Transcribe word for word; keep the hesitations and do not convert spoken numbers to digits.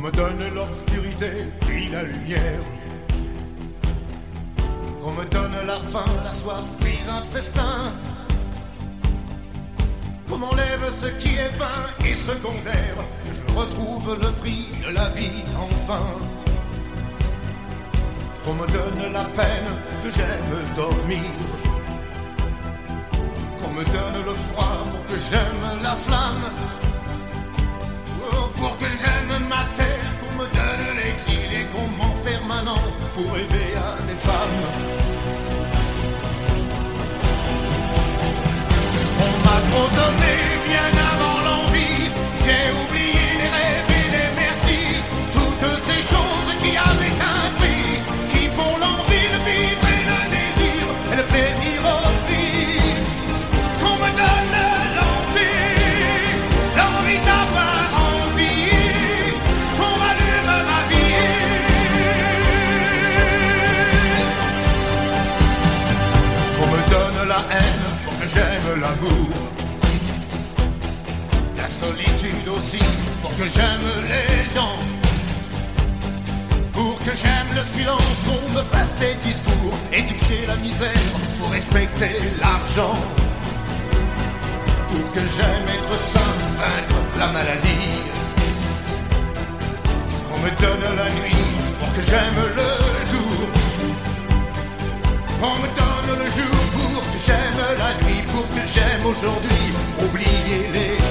me donne l'obscurité puis la lumière, qu'on me donne la faim, la soif puis un festin, qu'on m'enlève ce qui est vain et secondaire, que je retrouve le prix de la vie enfin, qu'on me donne la peine, que j'aime dormir, qu'on me donne le froid pour que j'aime la flamme, oh, pour que j'aime ma terre, qu'on me donne l'exil et qu'on m'enferme un an pour rêver à des femmes. On m'a trop donné bien avant l'envie, j'ai oublié les rêves et les merci, toutes ces choses qui avaient un prix, qui font l'envie de vivre et le désir et le plaisir aussi, qu'on me donne l'envie, l'envie d'avoir envie, qu'on rallume ma vie, qu'on me donne la haine pour que j'aime l'amour, la solitude aussi pour que j'aime les gens, pour que j'aime le silence, qu'on me fasse des discours et toucher la misère pour respecter l'argent, pour que j'aime être sain, vaincre la maladie, qu'on me donne la nuit pour que j'aime le jour, on me donne le jour pour que j'aime la nuit, pour que j'aime aujourd'hui oublier les